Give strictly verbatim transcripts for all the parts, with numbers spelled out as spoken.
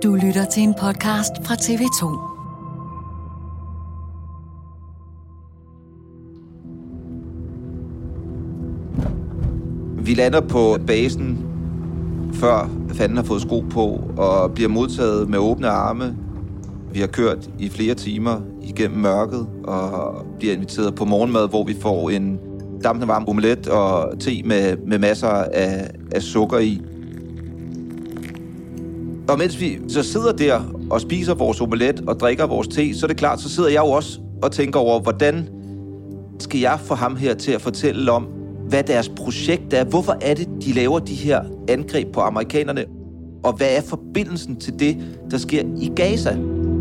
Du lytter til en podcast fra T V to. Vi lander på basen, før fanden har fået sko på, og bliver modtaget med åbne arme. Vi har kørt i flere timer igennem mørket, og bliver inviteret på morgenmad, hvor vi får en dampende varm omelet og te med, med masser af, af sukker i. Og mens vi så sidder der og spiser vores omelet og drikker vores te, så er det klart, så sidder jeg jo også og tænker over, hvordan skal jeg få ham her til at fortælle om, hvad deres projekt er. Hvorfor er det, de laver de her angreb på amerikanerne? Og hvad er forbindelsen til det, der sker i Gaza?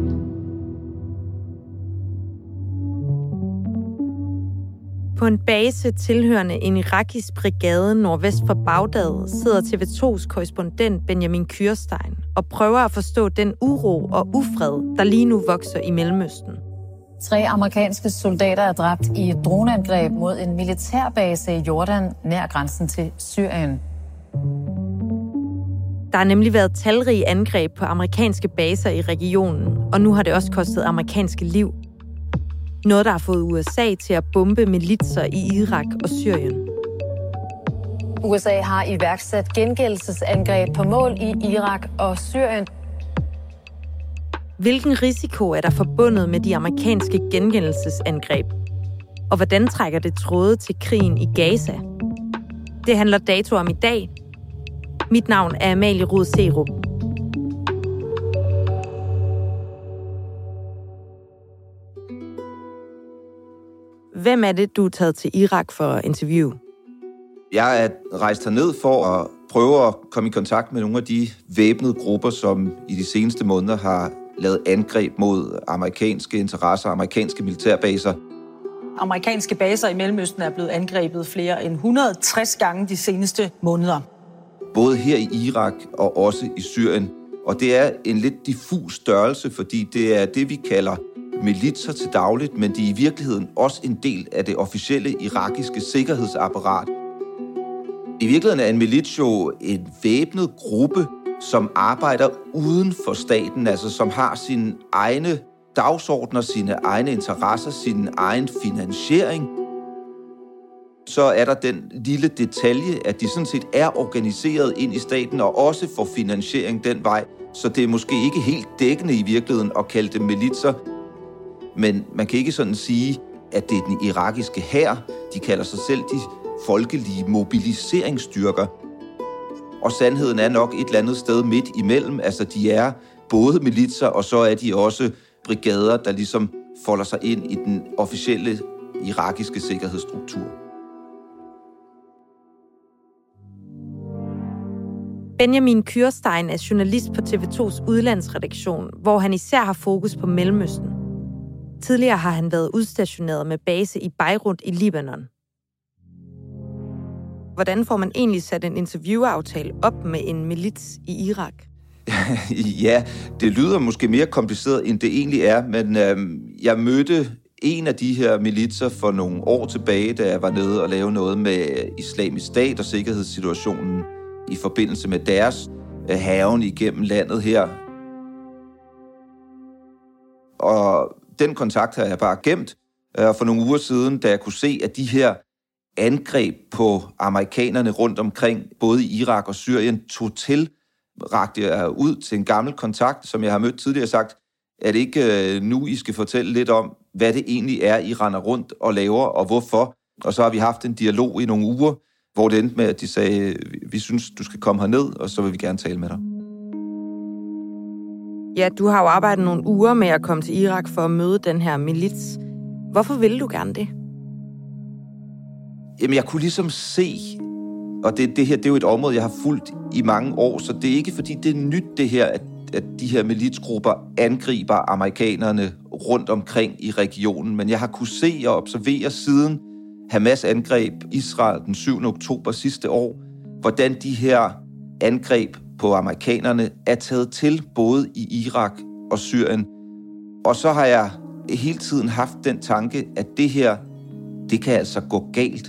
På en base tilhørende en irakisk brigade nordvest for Bagdad sidder T V to's korrespondent Benjamin Kürstein og prøver at forstå den uro og ufred, der lige nu vokser i Mellemøsten. Tre amerikanske soldater er dræbt i et droneangreb mod en militærbase i Jordan nær grænsen til Syrien. Der har nemlig været talrige angreb på amerikanske baser i regionen, og nu har det også kostet amerikanske liv. Noget, der har fået U S A til at bombe militser i Irak og Syrien. U S A har iværksat gengældelsesangreb på mål i Irak og Syrien. Hvilken risiko er der forbundet med de amerikanske gengældelsesangreb? Og hvordan trækker det tråde til krigen i Gaza? Det handler Dato om i dag. Mit navn er Amalie Rud Serup. Hvem er det, du er taget til Irak for at interviewe? Jeg er rejst herned for at prøve at komme i kontakt med nogle af de væbnede grupper, som i de seneste måneder har lavet angreb mod amerikanske interesser, amerikanske militærbaser. Amerikanske baser i Mellemøsten er blevet angrebet flere end et hundrede og tres gange de seneste måneder. Både her i Irak og også i Syrien. Og det er en lidt diffus størrelse, fordi det er det, vi kalder militser til dagligt, men de er i virkeligheden også en del af det officielle irakiske sikkerhedsapparat. I virkeligheden er en milits jo en væbnet gruppe, som arbejder uden for staten, altså som har sine egne dagsordner, sine egne interesser, sin egen finansiering. Så er der den lille detalje, at de sådan set er organiseret ind i staten og også får finansiering den vej. Så det er måske ikke helt dækkende i virkeligheden at kalde dem militser. Men man kan ikke sådan sige, at det er den irakiske hær. De kalder sig selv de folkelige mobiliseringsstyrker. Og sandheden er nok et eller andet sted midt imellem. Altså, de er både militser, og så er de også brigader, der ligesom folder sig ind i den officielle irakiske sikkerhedsstruktur. Benjamin Kürstein er journalist på T V to's udlandsredaktion, hvor han især har fokus på Mellemøsten. Tidligere har han været udstationeret med base i Beirut i Libanon. Hvordan får man egentlig sat en interviewaftale op med en milits i Irak? Ja, det lyder måske mere kompliceret, end det egentlig er, men øh, jeg mødte en af de her militser for nogle år tilbage, da jeg var nede og lavede noget med Islamisk Stat og sikkerhedssituationen i forbindelse med deres øh, hærgen igennem landet her. Og den kontakt har jeg bare gemt. Og for nogle uger siden, da jeg kunne se, at de her angreb på amerikanerne rundt omkring, både i Irak og Syrien, tog til, rakte jeg ud til en gammel kontakt, som jeg har mødt tidligere, sagt, er det ikke nu, I skal fortælle lidt om, hvad det egentlig er, I render rundt og laver, og hvorfor? Og så har vi haft en dialog i nogle uger, hvor det endte med, at de sagde, vi synes, du skal komme herned, og så vil vi gerne tale med dig. Ja, du har jo arbejdet nogle uger med at komme til Irak for at møde den her milits. Hvorfor ville du gerne det? Jamen, jeg kunne ligesom se, og det, det her, det er jo et område, jeg har fulgt i mange år, så det er ikke, fordi det er nyt det her, at, at de her militsgrupper angriber amerikanerne rundt omkring i regionen, men jeg har kunne se og observere siden Hamas angreb Israel den syvende oktober sidste år, hvordan de her angreb på amerikanerne er taget til både i Irak og Syrien. Og så har jeg hele tiden haft den tanke, at det her, det kan altså gå galt.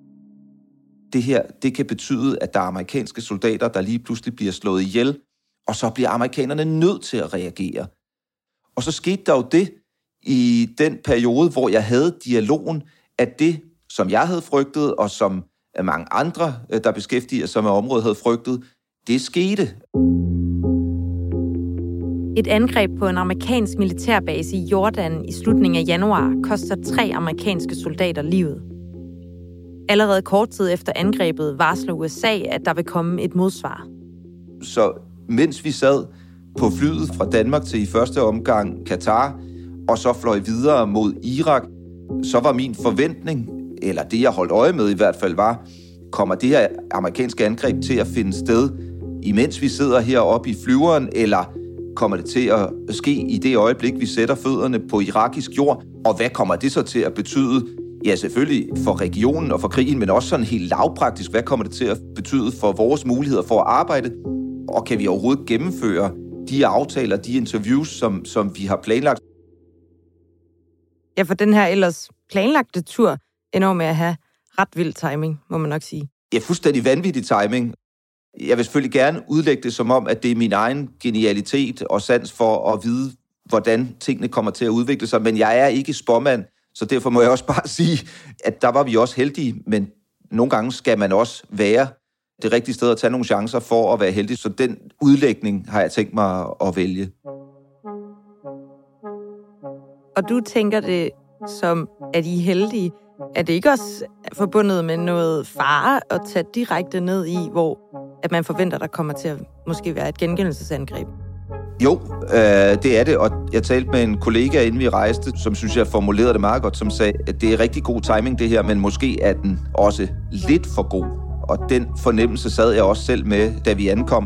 Det her, det kan betyde, at der er amerikanske soldater, der lige pludselig bliver slået ihjel, og så bliver amerikanerne nødt til at reagere. Og så skete der jo det i den periode, hvor jeg havde dialogen, at det, som jeg havde frygtet, og som mange andre, der beskæftiger sig med området, havde frygtet, det skete. Et angreb på en amerikansk militærbase i Jordan i slutningen af januar koster tre amerikanske soldater livet. Allerede kort tid efter angrebet varsler U S A, at der vil komme et modsvar. Så mens vi sad på flyet fra Danmark til i første omgang Katar, og så fløj videre mod Irak, så var min forventning, eller det jeg holdt øje med i hvert fald, var, kommer det her amerikanske angreb til at finde sted, imens vi sidder heroppe i flyveren, eller kommer det til at ske i det øjeblik, vi sætter fødderne på irakisk jord? Og hvad kommer det så til at betyde? Ja, selvfølgelig for regionen og for krigen, men også sådan helt lavpraktisk. Hvad kommer det til at betyde for vores muligheder for at arbejde? Og kan vi overhovedet gennemføre de aftaler, de interviews, som, som vi har planlagt? Ja, for den her ellers planlagte tur ender med at have ret vild timing, må man nok sige. Ja, fuldstændig vanvittig timing. Jeg vil selvfølgelig gerne udlægge det som om, at det er min egen genialitet og sans for at vide, hvordan tingene kommer til at udvikle sig. Men jeg er ikke spåmand, så derfor må jeg også bare sige, at der var vi også heldige. Men nogle gange skal man også være det rigtige sted at tage nogle chancer for at være heldig. Så den udlægning har jeg tænkt mig at vælge. Og du tænker det som, at I er heldige. Er det ikke også forbundet med noget fare at tage direkte ned i, hvor at man forventer, der kommer til at måske være et gengældelsesangreb? Jo, øh, det er det, og jeg talte med en kollega, inden vi rejste, som synes, jeg formulerede det meget godt, som sagde, at det er rigtig god timing det her, men måske er den også lidt for god. Og den fornemmelse sad jeg også selv med, da vi ankom.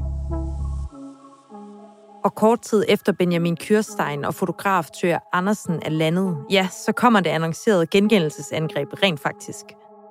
Og kort tid efter Benjamin Kürstein og fotograf Thøger Andersen er landet, ja, så kommer det annoncerede gengældelsesangreb rent faktisk.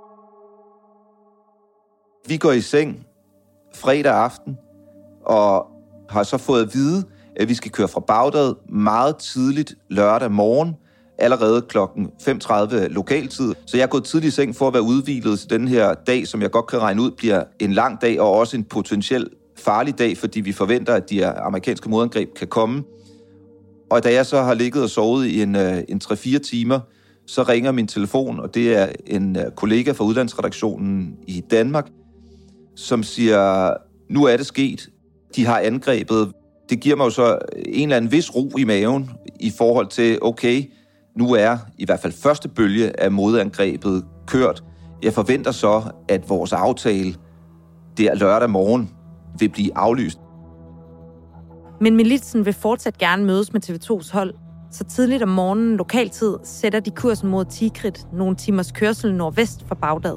Vi går i seng fredag aften, og har så fået at vide, at vi skal køre fra Bagdad meget tidligt lørdag morgen, allerede klokken fem tredive lokaltid. Så jeg er gået tidligt i seng for at være udhvilet til den her dag, som jeg godt kan regne ud, bliver en lang dag og også en potentiel farlig dag, fordi vi forventer, at de her amerikanske modangreb kan komme. Og da jeg så har ligget og sovet i en, en tre fire timer, så ringer min telefon, og det er en kollega fra udlandsredaktionen i Danmark, som siger, nu er det sket. De har angrebet. Det giver mig jo så en eller anden vis ro i maven i forhold til, okay, nu er i hvert fald første bølge af modangrebet kørt. Jeg forventer så, at vores aftale der lørdag morgen vil blive aflyst. Men militsen vil fortsat gerne mødes med T V to's hold, så tidligt om morgenen lokaltid sætter de kursen mod Tikrit, nogle timers kørsel nordvest for Bagdad.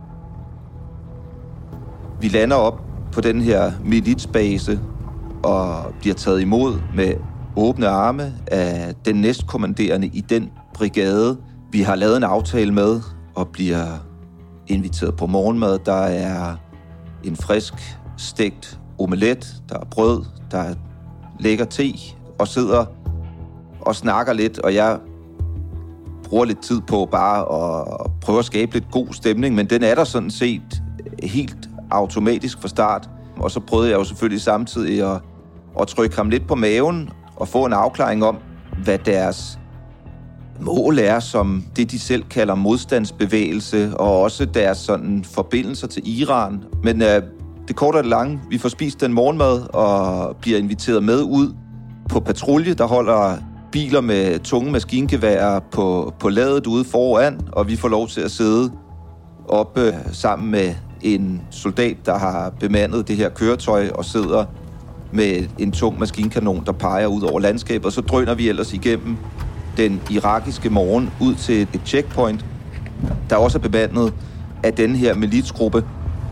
Vi lander op på den her militsbase og bliver taget imod med åbne arme af den næstkommanderende i den brigade. Vi har lavet en aftale med og bliver inviteret på morgenmad. Der er en frisk stegt omelet, der er brød, der er lækker te, og sidder og snakker lidt, og jeg bruger lidt tid på bare at prøve at skabe lidt god stemning, men den er der sådan set helt automatisk fra start. Og så prøvede jeg jo selvfølgelig samtidig at, at trykke ham lidt på maven og få en afklaring om, hvad deres mål er, som det, de selv kalder modstandsbevægelse, og også deres sådan forbindelser til Iran. Men øh, det korte og det lange, vi får spist den morgenmad og bliver inviteret med ud på patrulje, der holder biler med tunge maskingeværer på, på ladet ude foran, og vi får lov til at sidde oppe sammen med en soldat, der har bemandet det her køretøj og sidder med en tung maskinkanon, der peger ud over landskabet, og så drøner vi ellers igennem den irakiske morgen ud til et checkpoint, der også er bemandet af den her militsgruppe.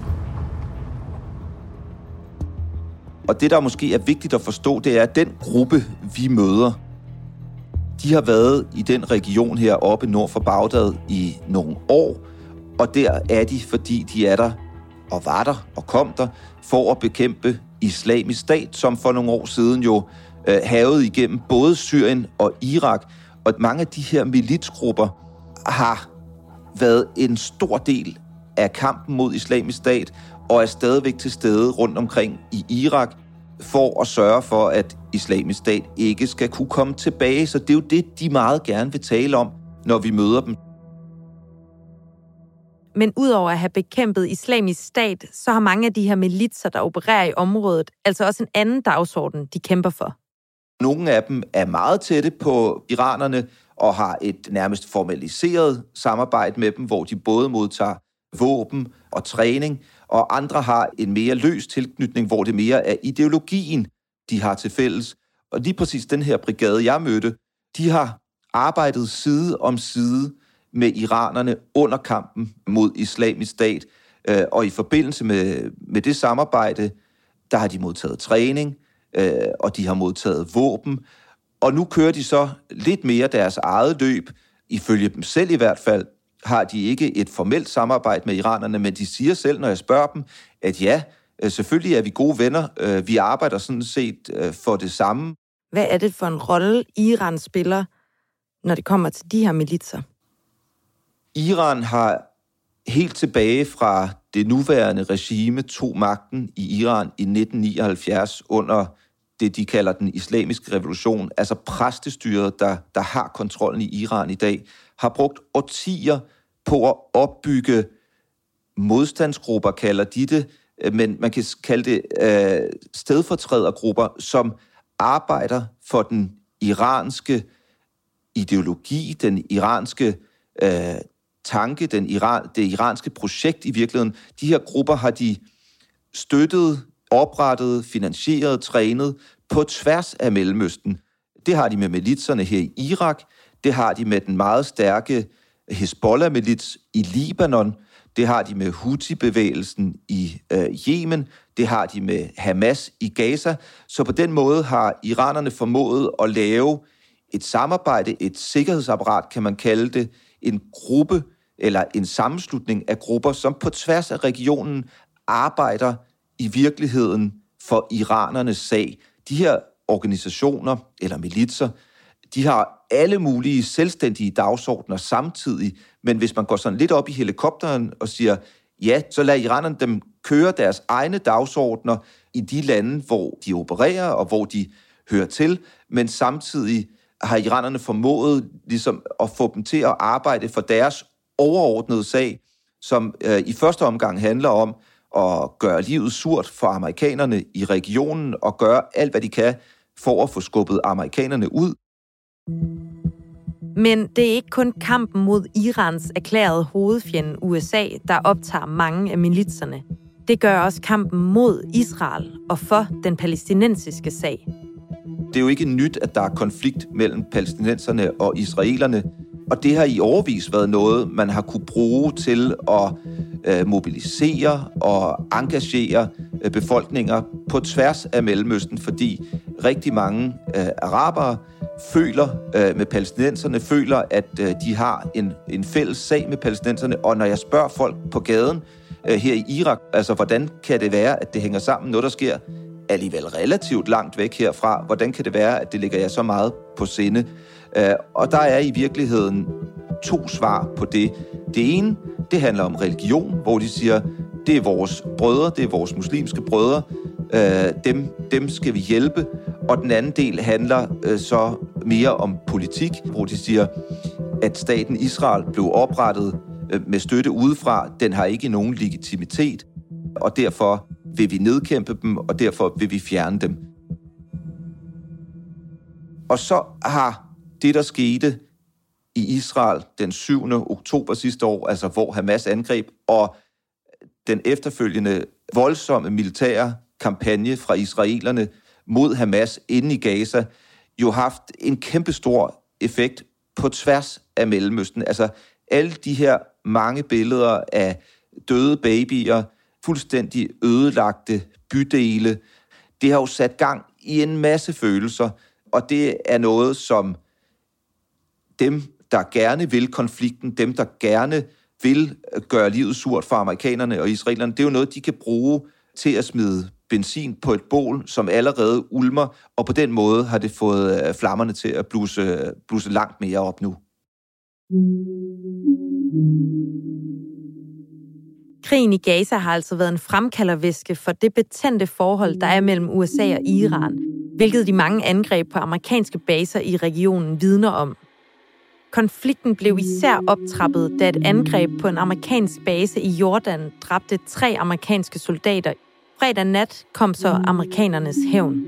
Og det, der måske er vigtigt at forstå, det er, at den gruppe, vi møder, de har været i den region her oppe nord for Bagdad i nogle år, og der er de, fordi de er der og var der og kom der for at bekæmpe Islamisk Stat, som for nogle år siden jo øh, havede igennem både Syrien og Irak. Og mange af de her militsgrupper har været en stor del af kampen mod Islamisk Stat og er stadigvæk til stede rundt omkring i Irak, for at sørge for, at Islamisk Stat ikke skal kunne komme tilbage. Så det er jo det, de meget gerne vil tale om, når vi møder dem. Men udover at have bekæmpet Islamisk Stat, så har mange af de her militser, der opererer i området, altså også en anden dagsorden, de kæmper for. Nogle af dem er meget tætte på iranerne og har et nærmest formaliseret samarbejde med dem, hvor de både modtager våben og træning, og andre har en mere løs tilknytning, hvor det mere er ideologien, de har til fælles. Og lige præcis den her brigade, jeg mødte, de har arbejdet side om side med iranerne under kampen mod Islamisk Stat. Og i forbindelse med, med det samarbejde, der har de modtaget træning, og de har modtaget våben. Og nu kører de så lidt mere deres eget løb. Ifølge dem selv i hvert fald har de ikke et formelt samarbejde med iranerne, men de siger selv, når jeg spørger dem, at ja, selvfølgelig er vi gode venner. Vi arbejder sådan set for det samme. Hvad er det for en rolle, Iran spiller, når det kommer til de her militser? Iran har helt tilbage fra det nuværende regime tog magten i Iran i nitten nioghalvfjerds under det, de kalder den islamiske revolution, altså præstestyret, der, der har kontrollen i Iran i dag, har brugt årtier på at opbygge modstandsgrupper, kalder de det, men man kan kalde det øh, stedfortrædergrupper, som arbejder for den iranske ideologi, den iranske øh, tanke, den Iran, det iranske projekt i virkeligheden. De her grupper har de støttet, oprettet, finansieret, trænet på tværs af Mellemøsten. Det har de med militserne her i Irak, det har de med den meget stærke Hezbollah-milits i Libanon, det har de med Houthi-bevægelsen i øh, Yemen, det har de med Hamas i Gaza. Så på den måde har iranerne formået at lave et samarbejde, et sikkerhedsapparat, kan man kalde det, en gruppe eller en sammenslutning af grupper, som på tværs af regionen arbejder i virkeligheden for iranernes sag. De her organisationer eller militser, de har alle mulige selvstændige dagsordner samtidig, men hvis man går sådan lidt op i helikopteren og siger, ja, så lader iranerne dem køre deres egne dagsordner i de lande, hvor de opererer og hvor de hører til, men samtidig har iranerne formået ligesom at få dem til at arbejde for deres overordnede sag, som øh, i første omgang handler om at gøre livet surt for amerikanerne i regionen og gøre alt, hvad de kan for at få skubbet amerikanerne ud. Men det er ikke kun kampen mod Irans erklærede hovedfjende U S A, der optager mange af militserne. Det gør også kampen mod Israel og for den palæstinensiske sag. Det er jo ikke nyt, at der er konflikt mellem palæstinenserne og israelerne, og det har i årevis været noget, man har kunne bruge til at øh, mobilisere og engagere øh, befolkninger på tværs af Mellemøsten, fordi rigtig mange øh, arabere føler øh, med palæstinenserne, føler, at øh, de har en, en fælles sag med palæstinenserne, og når jeg spørger folk på gaden øh, her i Irak, altså hvordan kan det være, at det hænger sammen, noget der sker alligevel relativt langt væk herfra, hvordan kan det være, at det ligger jeg så meget på sinde? Øh, og der er i virkeligheden to svar på det. Det ene, det handler om religion, hvor de siger, det er vores brødre, det er vores muslimske brødre, øh, dem, dem skal vi hjælpe. Og den anden del handler øh, så mere om politik, hvor de siger, at staten Israel blev oprettet øh, med støtte udefra, den har ikke nogen legitimitet, og derfor vil vi nedkæmpe dem, og derfor vil vi fjerne dem. Og så har det, der skete i Israel den syvende oktober sidste år, altså hvor Hamas angreb, og den efterfølgende voldsomme militære kampagne fra israelerne mod Hamas inde i Gaza, jo haft en kæmpestor effekt på tværs af Mellemøsten. Altså alle de her mange billeder af døde babyer, fuldstændig ødelagte bydele, det har jo sat gang i en masse følelser, og det er noget, som dem, der gerne vil konflikten, dem, der gerne vil gøre livet surt for amerikanerne og israelerne, det er jo noget, de kan bruge til at smide benzin på et bål, som allerede ulmer, og på den måde har det fået flammerne til at bluse, bluse langt mere op nu. Krigen i Gaza har altså været en fremkaldervæske for det betændte forhold, der er mellem U S A og Iran, hvilket de mange angreb på amerikanske baser i regionen vidner om. Konflikten blev især optrappet, da et angreb på en amerikansk base i Jordan dræbte tre amerikanske soldater. Fredag nat kom så amerikanernes hævn.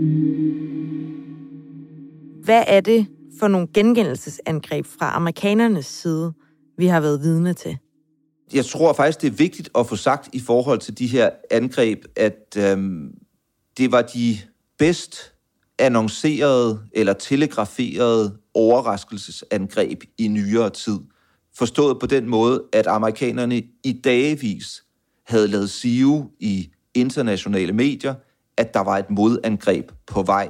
Hvad er det for nogle gengældelsesangreb fra amerikanernes side, vi har været vidne til? Jeg tror faktisk, det er vigtigt at få sagt i forhold til de her angreb, at øhm, det var de bedst annoncerede eller telegraferede overraskelsesangreb i nyere tid. Forstået på den måde, at amerikanerne i dagevis havde lavet sive i internationale medier, at der var et modangreb på vej.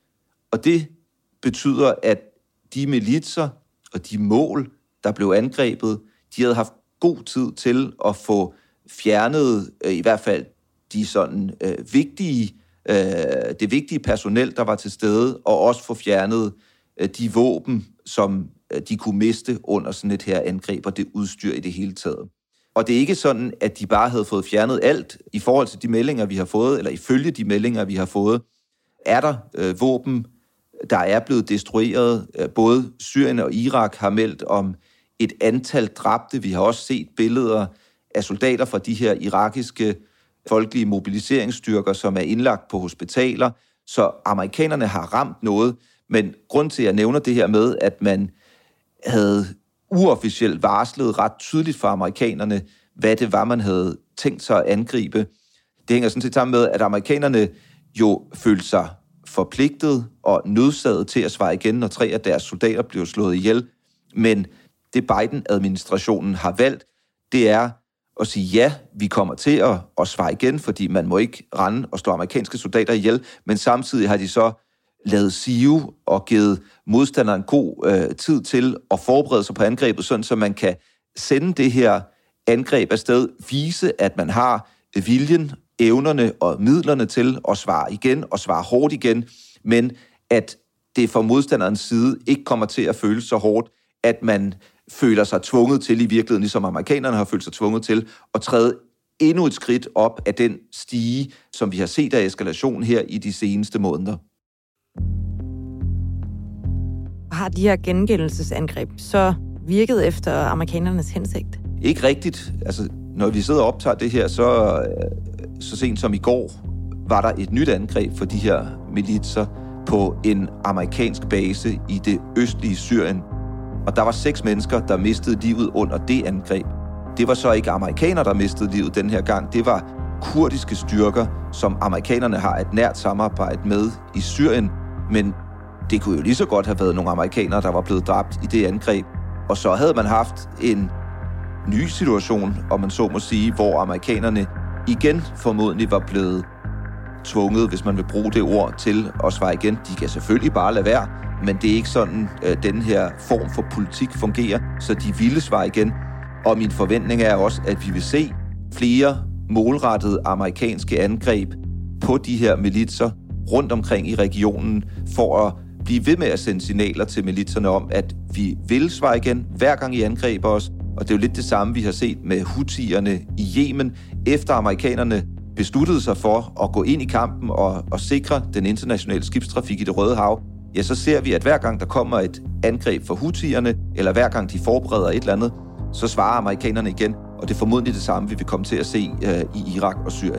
Og det betyder, at de militser og de mål, der blev angrebet, de havde haft god tid til at få fjernet øh, i hvert fald de sådan øh, vigtige, øh, det vigtige personel, der var til stede, og også få fjernet øh, de våben, som øh, de kunne miste under sådan et her angreb, og det udstyr i det hele taget. Og det er ikke sådan, at de bare havde fået fjernet alt i forhold til de meldinger, vi har fået, eller ifølge de meldinger, vi har fået, er der øh, våben, der er blevet destrueret. Både Syrien og Irak har meldt om et antal dræbte. Vi har også set billeder af soldater fra de her irakiske folkelige mobiliseringsstyrker, som er indlagt på hospitaler. Så amerikanerne har ramt noget. Men grund til, at jeg nævner det her med, at man havde uofficielt varslet ret tydeligt for amerikanerne, hvad det var, man havde tænkt sig at angribe. Det hænger sådan set sammen med, at amerikanerne jo følte sig forpligtet og nødsaget til at svare igen, når tre af deres soldater blev slået ihjel. Men det Biden-administrationen har valgt, det er at sige, ja, vi kommer til at, at svare igen, fordi man må ikke rende og slå amerikanske soldater ihjel, men samtidig har de så lavet sive og givet modstanderen god øh, tid til at forberede sig på angrebet, sådan så man kan sende det her angreb afsted, vise, at man har viljen, evnerne og midlerne til at svare igen og svare hårdt igen, men at det fra modstanderens side ikke kommer til at føles så hårdt, at man føler sig tvunget til, i virkeligheden, ligesom amerikanerne har følt sig tvunget til, at træde endnu et skridt op af den stige, som vi har set af eskalation her i de seneste måneder. Har de her gengældelsesangreb så virket efter amerikanernes hensigt? Ikke rigtigt. Altså, når vi sidder og optager det her, så, så sent som i går, var der et nyt angreb for de her militser på en amerikansk base i det østlige Syrien. Og der var seks mennesker, der mistede livet under det angreb. Det var så ikke amerikanere, der mistede livet den her gang. Det var kurdiske styrker, som amerikanerne har et nært samarbejde med i Syrien. Men det kunne jo lige så godt have været nogle amerikanere, der var blevet dræbt i det angreb. Og så havde man haft en ny situation, om man så må sige, hvor amerikanerne igen formodentlig var blevet tvunget, hvis man vil bruge det ord, til at svare igen. De kan selvfølgelig bare lade være, men det er ikke sådan, at den her form for politik fungerer, så de ville svare igen. Og min forventning er også, at vi vil se flere målrettede amerikanske angreb på de her militser rundt omkring i regionen, for at blive ved med at sende signaler til militserne om, at vi vil svare igen, hver gang I angriber os. Og det er jo lidt det samme, vi har set med Houthierne i Yemen, efter amerikanerne besluttede sig for at gå ind i kampen og, og sikre den internationale skibstrafik i Det Røde Hav. Ja, så ser vi, at hver gang der kommer et angreb for Houthierne, eller hver gang de forbereder et eller andet, så svarer amerikanerne igen, og det er formodentlig det samme, vi vil komme til at se øh, i Irak og Syrien.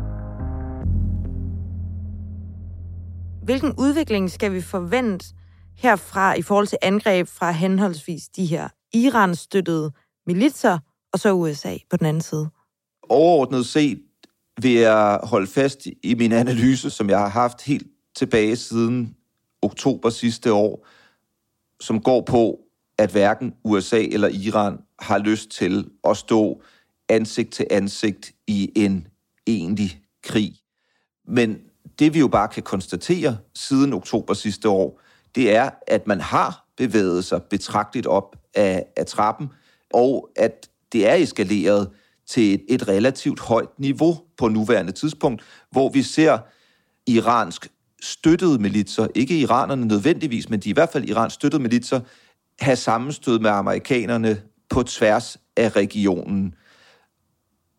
Hvilken udvikling skal vi forvente herfra i forhold til angreb fra henholdsvis de her Iran-støttede militser og så U S A på den anden side? Overordnet set vil jeg holde fast i min analyse, som jeg har haft helt tilbage siden oktober sidste år, som går på, at hverken U S A eller Iran har lyst til at stå ansigt til ansigt i en egentlig krig. Men det vi jo bare kan konstatere siden oktober sidste år, det er, at man har bevæget sig betragteligt op af, af trappen, og at det er eskaleret til et, et relativt højt niveau på nuværende tidspunkt, hvor vi ser iransk støttede militser, ikke iranerne nødvendigvis, men de i hvert fald iransk støttede militser, have sammenstød med amerikanerne på tværs af regionen.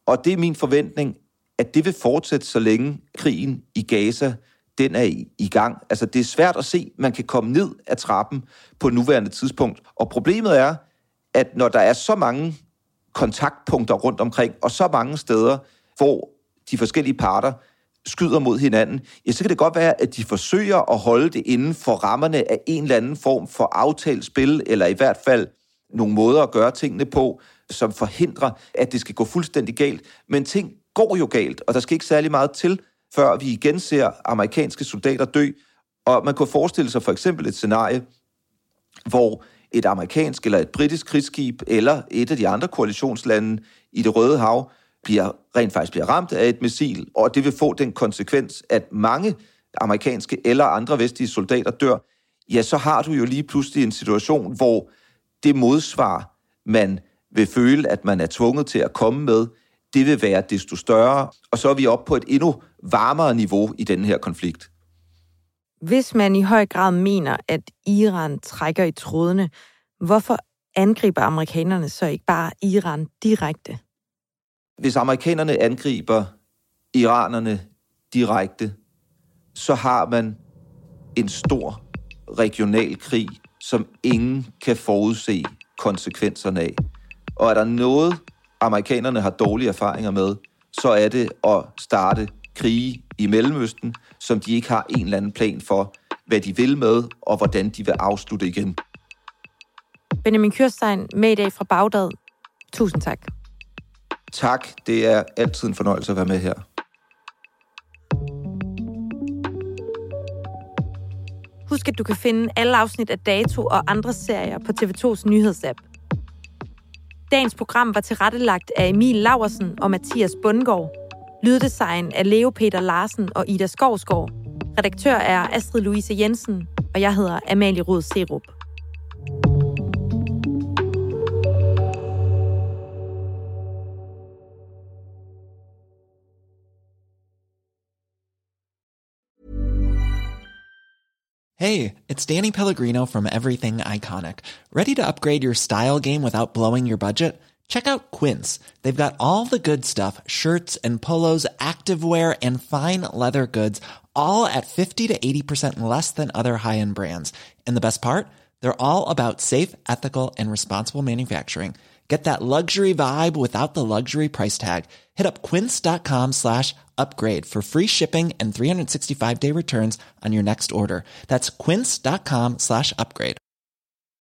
Og det er min forventning, at det vil fortsætte, så længe krigen i Gaza den er i, i gang. Altså, det er svært at se, at man kan komme ned ad trappen på nuværende tidspunkt. Og problemet er, at når der er så mange kontaktpunkter rundt omkring, og så mange steder, hvor de forskellige parter skyder mod hinanden, ja, så kan det godt være, at de forsøger at holde det inden for rammerne af en eller anden form for aftalt spil, eller i hvert fald nogle måder at gøre tingene på, som forhindrer, at det skal gå fuldstændig galt. Men ting går jo galt, og der skal ikke særlig meget til, før vi igen ser amerikanske soldater dø. Og man kunne forestille sig for eksempel et scenarie, hvor et amerikansk eller et britisk krigsskib, eller et af de andre koalitionslande i det Røde Hav, bliver, rent faktisk bliver ramt af et missil, og det vil få den konsekvens, at mange amerikanske eller andre vestlige soldater dør, ja, så har du jo lige pludselig en situation, hvor det modsvar, man vil føle, at man er tvunget til at komme med, det vil være desto større, og så er vi oppe på et endnu varmere niveau i denne her konflikt. Hvis man i høj grad mener, at Iran trækker i trådene, hvorfor angriber amerikanerne så ikke bare Iran direkte? Hvis amerikanerne angriber iranerne direkte, så har man en stor regional krig, som ingen kan forudse konsekvenserne af. Og er der noget, amerikanerne har dårlige erfaringer med, så er det at starte krige i Mellemøsten, som de ikke har en eller anden plan for, hvad de vil med, og hvordan de vil afslutte igen. Benjamin Kürstein, med i dag fra Bagdad. Tusind tak. Tak. Det er altid en fornøjelse at være med her. Husk, at du kan finde alle afsnit af Dato og andre serier på T V to's nyhedsapp. Dagens program var tilrettelagt af Emil Laursen og Mathias Bundgaard. Lyddesign af Leo Peter Larsen og Ida Skovsgaard. Redaktør er Astrid Louise Jensen, og jeg hedder Amalie Rod Serup. Hey, it's Danny Pellegrino from Everything Iconic. Ready to upgrade your style game without blowing your budget? Check out Quince. They've got all the good stuff, shirts and polos, activewear, and fine leather goods, all at fifty to eighty percent less than other high-end brands. And the best part? They're all about safe, ethical, and responsible manufacturing. Get that luxury vibe without the luxury price tag. Hit up quince.com slash upgrade for free shipping and three sixty-five day returns on your next order. That's quince.com slash upgrade.